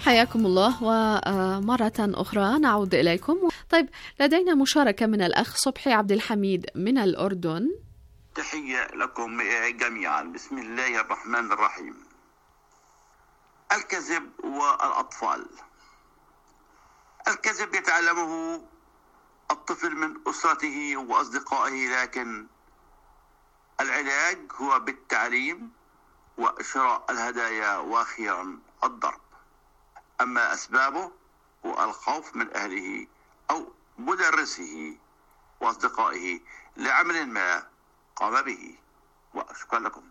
حياكم الله ومرة أخرى نعود إليكم. طيب لدينا مشاركة من الأخ صبحي عبد الحميد من الأردن. تحية لكم جميعا. بسم الله الرحمن الرحيم. الكذب والأطفال. الكذب يتعلمه الطفل من أسرته وأصدقائه، لكن العلاج هو بالتعليم وشراء الهدايا وأخيرا الضرب. أما أسبابه هو الخوف من أهله أو مدرسه وأصدقائه لعمل ما قام به. وشكرا لكم.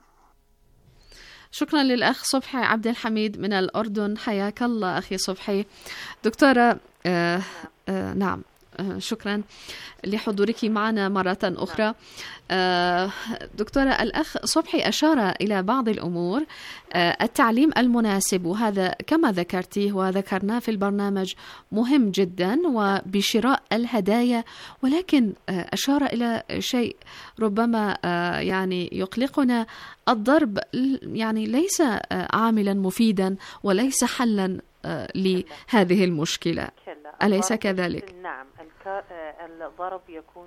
شكرا للأخ صبحي عبد الحميد من الأردن. حياك الله أخي صبحي. دكتورة نعم، شكرا لحضورك معنا مرة أخرى. دكتورة، الأخ صبحي أشار إلى بعض الأمور، التعليم المناسب، وهذا كما ذكرتيه وذكرناه في البرنامج مهم جدا، وبشراء الهدايا، ولكن أشار إلى شيء ربما يعني يقلقنا، الضرب يعني ليس عاملا مفيدا وليس حلا لهذه المشكلة، أليس كذلك؟ نعم، الضرب يكون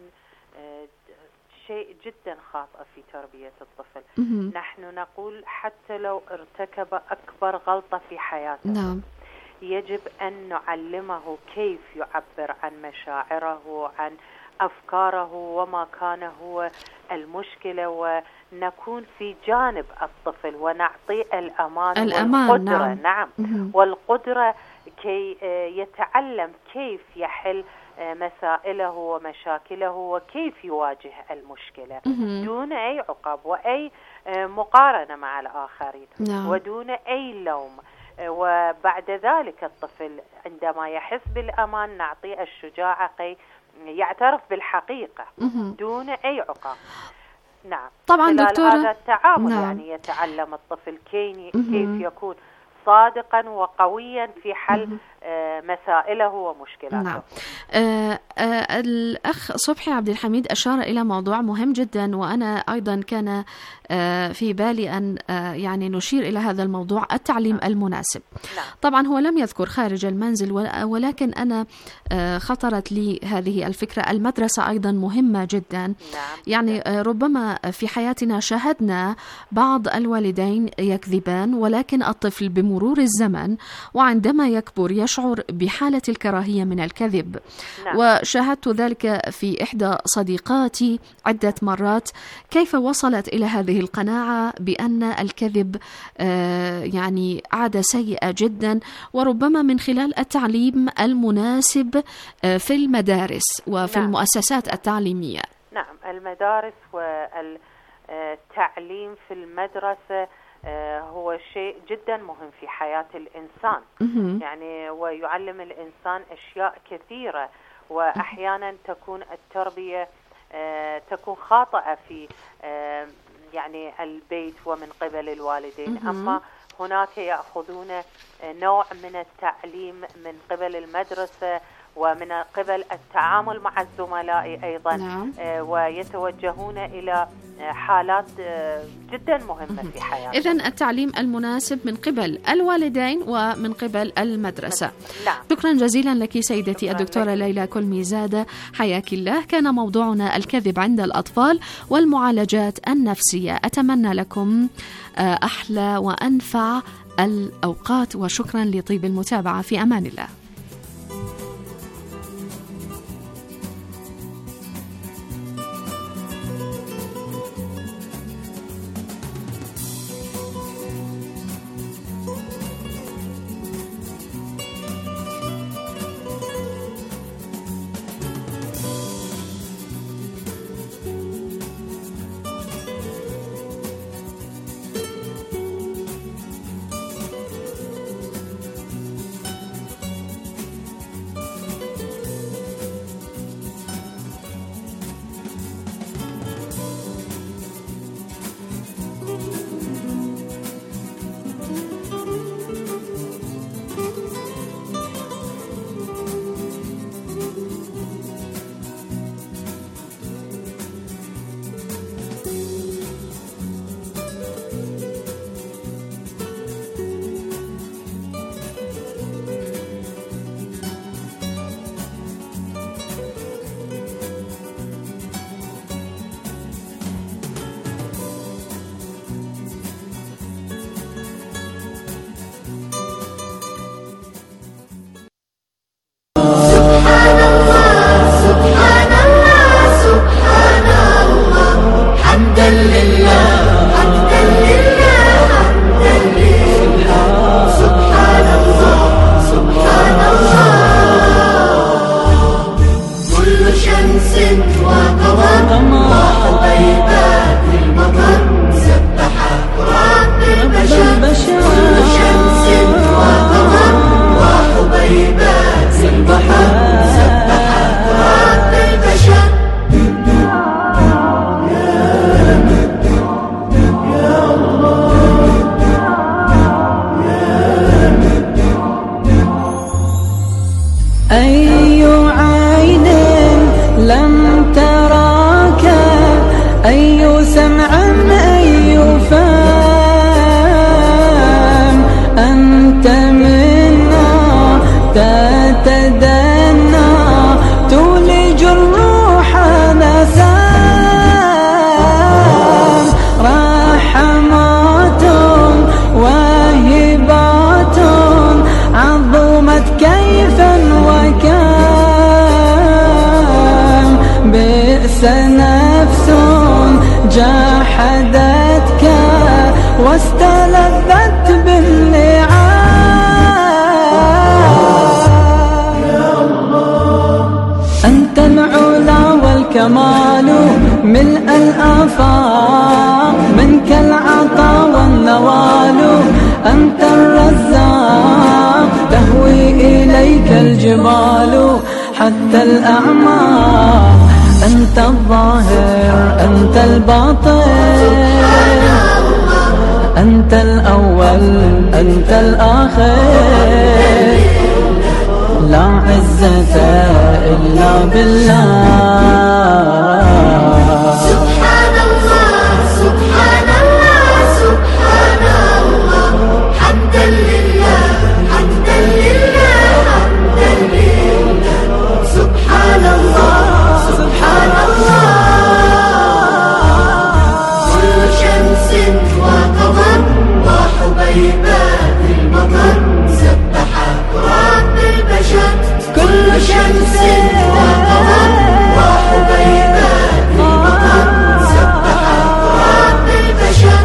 شيء جدا خاطئ في تربية الطفل. نحن نقول حتى لو ارتكب أكبر غلطة في حياته، نعم، يجب أن نعلمه كيف يعبر عن مشاعره، عن أفكاره، وما كان هو المشكلة، ونكون في جانب الطفل ونعطيه الأمان والقدرة. نعم. والقدرة كي يتعلم كيف يحل مسائله ومشاكله وكيف يواجه المشكلة دون أي عقاب وأي مقارنة مع الآخرين، ودون أي لوم. وبعد ذلك الطفل عندما يحس بالأمان نعطيه الشجاعة كي يعترف بالحقيقة دون أي عقاب. نعم، طبعا دكتورة، هذا التعامل نعم. يعني يتعلم الطفل كيف يكون صادقا وقويا في حل مسائله ومشكلاته. نعم. الأخ صبحي عبد الحميد أشار إلى موضوع مهم جدا، وأنا أيضا كان في بالي أن يعني نشير إلى هذا الموضوع، التعليم المناسب. طبعا هو لم يذكر خارج المنزل، ولكن أنا خطرت لي هذه الفكرة. المدرسة أيضا مهمة جدا. يعني ربما في حياتنا شاهدنا بعض الوالدين يكذبان، ولكن الطفل بمرور الزمن وعندما يكبر يشعر بحالة الكراهية من الكذب. وشاهدت ذلك في إحدى صديقاتي عدة مرات، كيف وصلت إلى هذه القناعة بأن الكذب يعني عادة سيئة جدا، وربما من خلال التعليم المناسب في المدارس وفي المؤسسات التعليمية. نعم، المدارس والتعليم في المدرسة هو شيء جدا مهم في حياة الإنسان. يعني ويعلم الإنسان أشياء كثيرة، وأحيانا تكون التربية تكون خاطئة في يعني البيت ومن قبل الوالدين، أما هناك يأخذون نوع من التعليم من قبل المدرسة ومن قبل التعامل مع الزملاء أيضا. ويتوجهون إلى حالات جدا مهمة في حياتهم. إذن التعليم المناسب من قبل الوالدين ومن قبل المدرسة. شكرا جزيلا لك سيدتي الدكتورة ليلى كلميزادة، حياك الله. كان موضوعنا الكذب عند الأطفال والمعالجات النفسية. أتمنى لكم أحلى وأنفع الأوقات، وشكرا لطيب المتابعة. في أمان الله. وحدتك واستلذت باللعاب. أنت العلا والكمال ملء الآفاق، منك العطا والنوال، أنت الرزاق تهوي إليك الجبال حتى الأعماق. أنت الظاهر أنت الباطن، أنت الأول أنت الآخر، لا عزة إلا بالله. سبحان الله سبحان الله سبحان الله، حمدا لله حمدا لله حمدا لله. سبحان الله سبحان الله. كل شمس وقمر وحبيبات المطر سبحت رب البشر. كل شمس وقمر وحبيبات المطر سبحت رب البشر.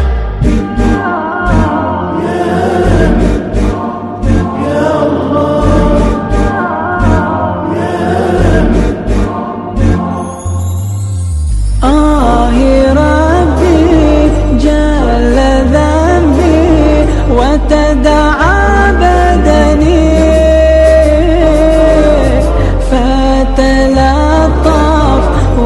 وتدعى بدني فتلطف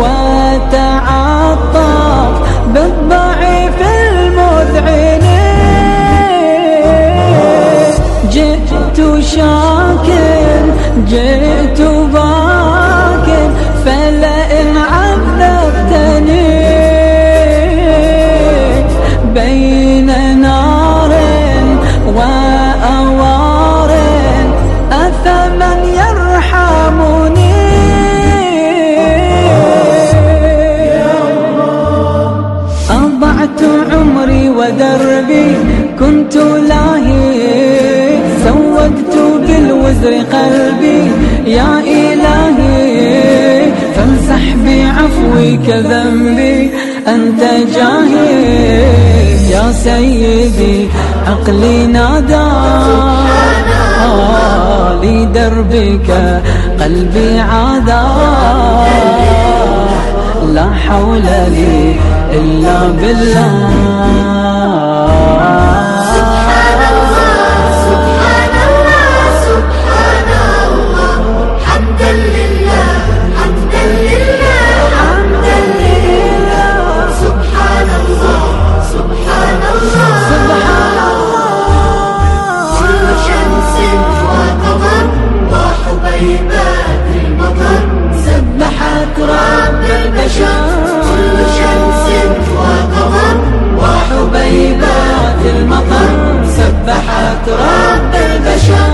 وتعطف بالضعيف المذعن. جئت شاكر جئت باكر فلئن عذبتني بين نار وأوار أثمن يرحمني. أضعت عمري ودربي كنت لاهي، سودت بالوزر قلبي يا إلهي، فامسح بعفوك ذنبي أنت جاهي. يا سيدي عقلي نادى لدربك قلبي عادا، لا حول لي إلا بالله. سبحان الله سبحان الله سبحان الله، حمدا لله حمدا لله حمدا لله. سبحان الله سبحان الله سبحان الله. كل شمس وقمر وحبيبات المطر سبحت رب البشر. كل شمس وقمر وحبيبات المطر سبحت رب البشر.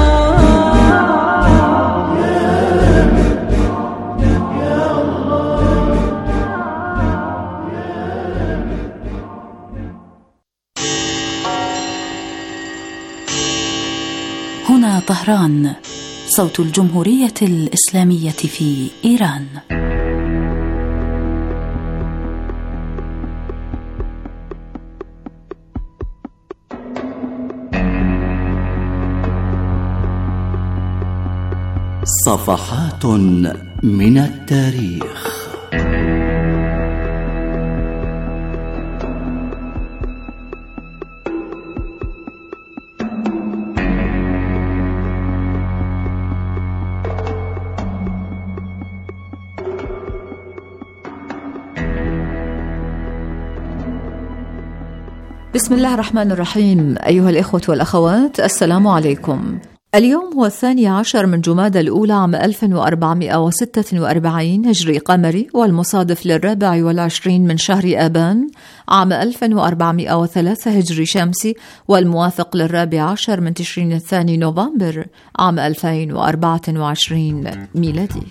هنا طهران، صوت الجمهورية الإسلامية في إيران. صفحات من التاريخ. بسم الله الرحمن الرحيم. أيها الإخوة والأخوات، السلام عليكم. اليوم هو 12 من جمادى الأولى عام 1446 هجري قمري، والمصادف ل24 من شهر آبان عام 1403 هجري شمسي، والموافق ل14 من تشرين الثاني نوفمبر عام 2024 ميلادي.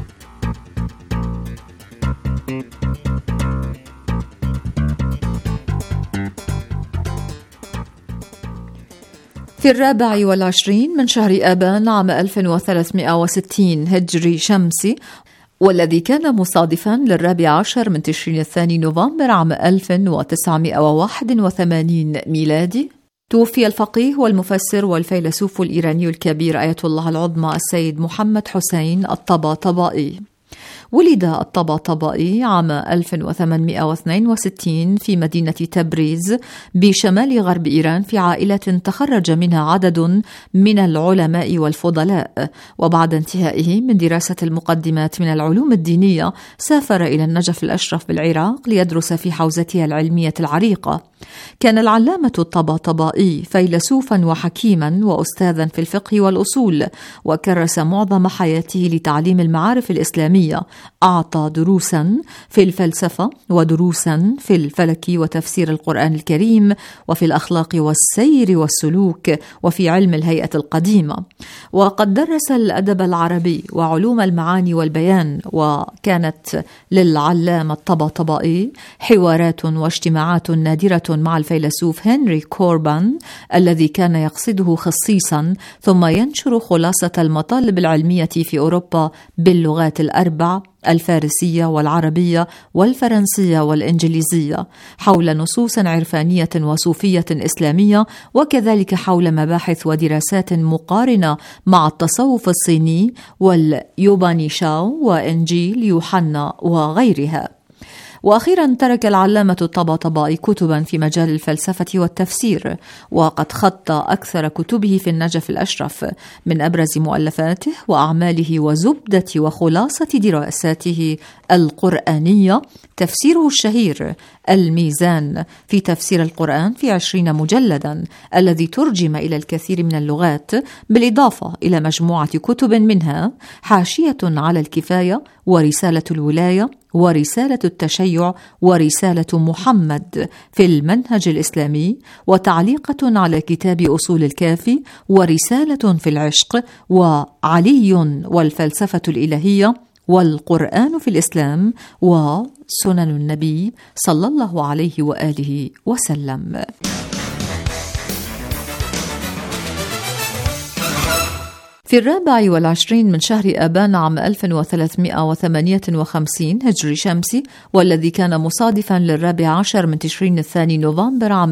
في 24 من شهر آبان عام 1360 هجري شمسي، والذي كان مصادفا لل14 من تشرين الثاني نوفمبر عام 1981 ميلادي، توفي الفقيه والمفسر والفيلسوف الإيراني الكبير آية الله العظمى السيد محمد حسين الطباطبائي. ولد الطباطبائي عام 1862 في مدينة تبريز بشمال غرب إيران في عائلة تخرج منها عدد من العلماء والفضلاء، وبعد انتهائه من دراسة المقدمات من العلوم الدينية سافر إلى النجف الأشرف بالعراق ليدرس في حوزتها العلمية العريقة. كان العلامة الطباطبائي فيلسوفا وحكيما وأستاذا في الفقه والأصول، وكرس معظم حياته لتعليم المعارف الإسلامية. أعطى دروسا في الفلسفة ودروسا في الفلك وتفسير القرآن الكريم وفي الأخلاق والسير والسلوك وفي علم الهيئة القديمة، وقد درس الأدب العربي وعلوم المعاني والبيان. وكانت للعلامة الطباطبائي حوارات واجتماعات نادرة مع الفيلسوف هنري كوربان الذي كان يقصده خصيصا، ثم ينشر خلاصة المطالب العلمية في أوروبا باللغات الأربع الفارسية والعربية والفرنسية والإنجليزية، حول نصوص عرفانية وصوفية إسلامية، وكذلك حول مباحث ودراسات مقارنة مع التصوف الصيني واليوبانيشاو وإنجيل يوحنا وغيرها. وأخيرا ترك العلامة الطباطبائي كتبا في مجال الفلسفة والتفسير، وقد خط أكثر كتبه في النجف الأشرف. من أبرز مؤلفاته وأعماله وزبدة وخلاصة دراساته القرآنية تفسيره الشهير الميزان في تفسير القرآن في 20 مجلدا، الذي ترجم إلى الكثير من اللغات، بالإضافة إلى مجموعة كتب منها حاشية على الكفاية، ورسالة الولاية، ورسالة التشيع، ورسالة محمد في المنهج الإسلامي، وتعليقة على كتاب أصول الكافي، ورسالة في العشق، وعلي والفلسفة الإلهية، والقرآن في الإسلام، وسنن النبي صلى الله عليه وآله وسلم. في 24 من شهر آبان عام 1358 هجري شمسي، والذي كان مصادفا لل14 من تشرين الثاني نوفمبر عام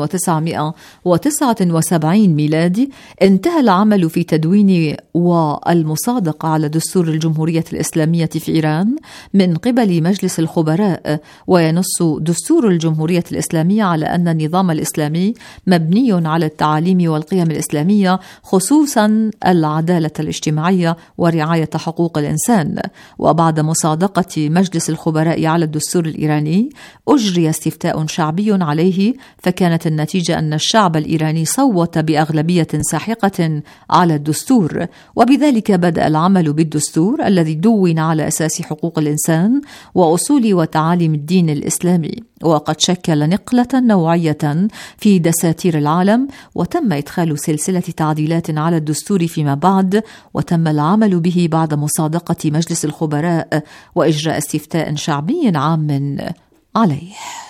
1979 ميلادي، انتهى العمل في تدوين والمصادقة على دستور الجمهورية الإسلامية في إيران من قبل مجلس الخبراء. وينص دستور الجمهورية الإسلامية على أن النظام الإسلامي مبني على التعاليم والقيم الإسلامية، خصوصا العدالة الاجتماعية ورعاية حقوق الإنسان. وبعد مصادقة مجلس الخبراء على الدستور الإيراني أجري استفتاء شعبي عليه، فكانت النتيجة أن الشعب الإيراني صوت بأغلبية ساحقة على الدستور، وبذلك بدأ العمل بالدستور الذي دون على أساس حقوق الإنسان وأصول وتعاليم الدين الإسلامي، وقد شكل نقلة نوعية في دساتير العالم. وتم إدخال سلسلة تعديلات على الدستور فيما بعد، وتم العمل به بعد مصادقة مجلس الخبراء وإجراء استفتاء شعبي عام عليه.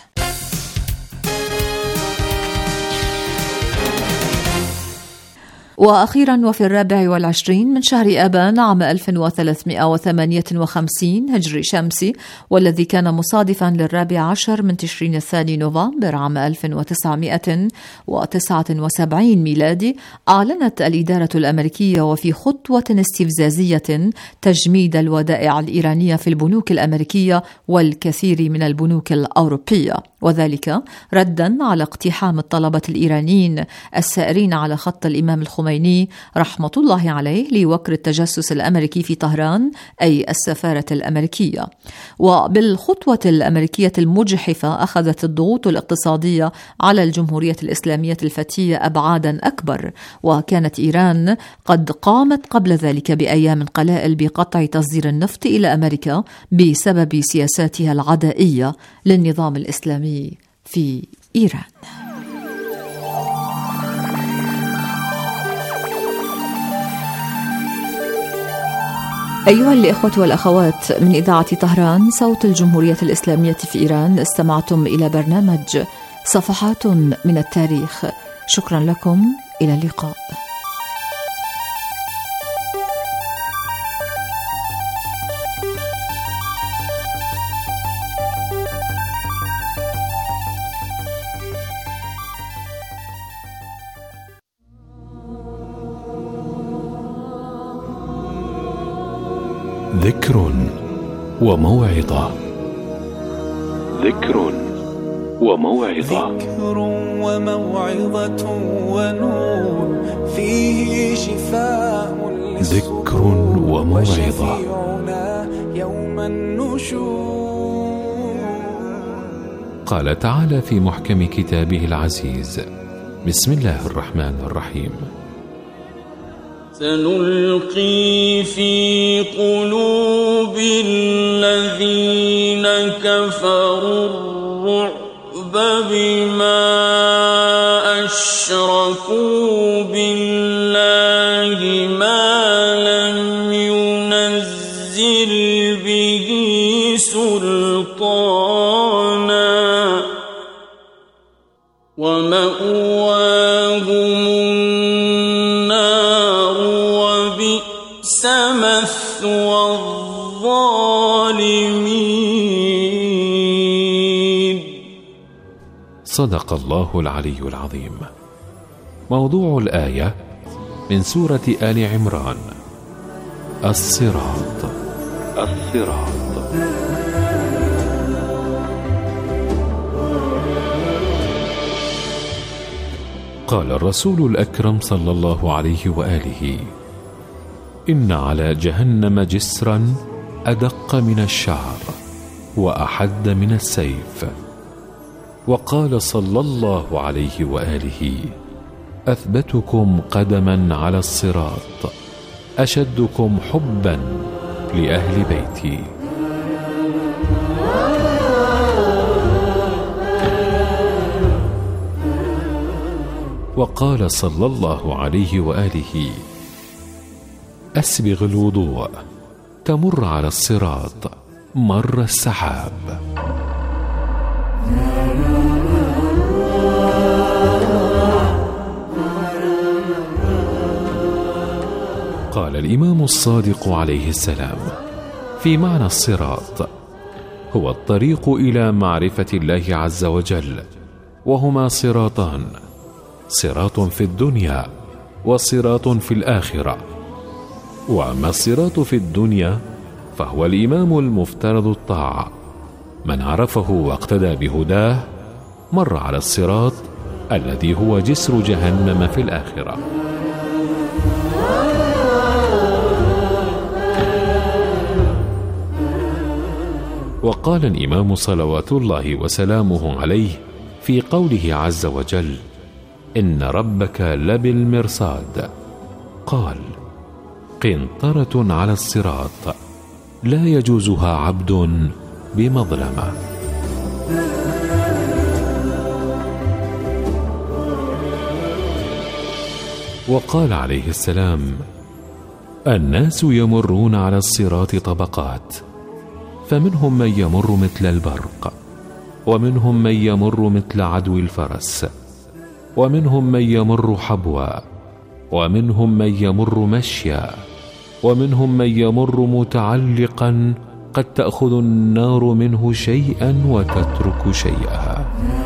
وأخيرا وفي 24 من شهر آبان عام 1358 هجري شمسي، والذي كان مصادفا لل14 من تشرين الثاني نوفمبر عام 1979 ميلادي، أعلنت الإدارة الأمريكية وفي خطوة استفزازية تجميد الودائع الإيرانية في البنوك الأمريكية والكثير من البنوك الأوروبية، وذلك ردا على اقتحام الطلبة الإيرانيين السائرين على خط الإمام الخميني رحمة الله عليه لوكر التجسس الأمريكي في طهران، أي السفارة الأمريكية. وبالخطوة الأمريكية المجحفة أخذت الضغوط الاقتصادية على الجمهورية الإسلامية الفتية أبعادا أكبر، وكانت إيران قد قامت قبل ذلك بأيام قلائل بقطع تصدير النفط إلى أمريكا بسبب سياساتها العدائية للنظام الإسلامي في إيران. أيها الإخوة والأخوات، من إذاعة طهران صوت الجمهورية الإسلامية في إيران، استمعتم إلى برنامج صفحات من التاريخ. شكرا لكم، إلى اللقاء. ذكر وموعظة. ذكر وموعظة. ذكر وموعظة ونور فيه شفاء ذكر وموعظة. يوم النشور. قال تعالى في محكم كتابه العزيز: بسم الله الرحمن الرحيم: سنلقي في قلوب الذين كفروا الرعب بما أشركوا بالله ما لم ينزل به سلطانا ومأواهم النار وبئس مثوى الظالمين. صدق الله العلي العظيم. موضوع الآية من سورة آل عمران: الصراط. الصراط. قال الرسول الأكرم صلى الله عليه وآله: إن على جهنم جسرا أدق من الشعر وأحد من السيف. وقال صلى الله عليه وآله: أثبتكم قدما على الصراط أشدكم حبا لأهل بيتي. وقال صلى الله عليه وآله: أسبغ الوضوء تمر على الصراط مر السحاب. قال الإمام الصادق عليه السلام في معنى الصراط: هو الطريق إلى معرفة الله عز وجل، وهما صراطان: صراط في الدنيا وصراط في الآخرة. وأما الصراط في الدنيا فهو الإمام المفترض الطاعة، من عرفه واقتدى بهداه مر على الصراط الذي هو جسر جهنم في الآخرة. وقال الإمام صلوات الله وسلامه عليه في قوله عز وجل: إن ربك لبالمرصاد، قال: قنطرة على الصراط لا يجوزها عبد بمظلمة. وقال عليه السلام: الناس يمرون على الصراط طبقات، فمنهم من يمر مثل البرق، ومنهم من يمر مثل عدو الفرس، ومنهم من يمر حبوا، ومنهم من يمر مشيا، ومنهم من يمر متعلقا قد تأخذ النار منه شيئا وتترك شيئا.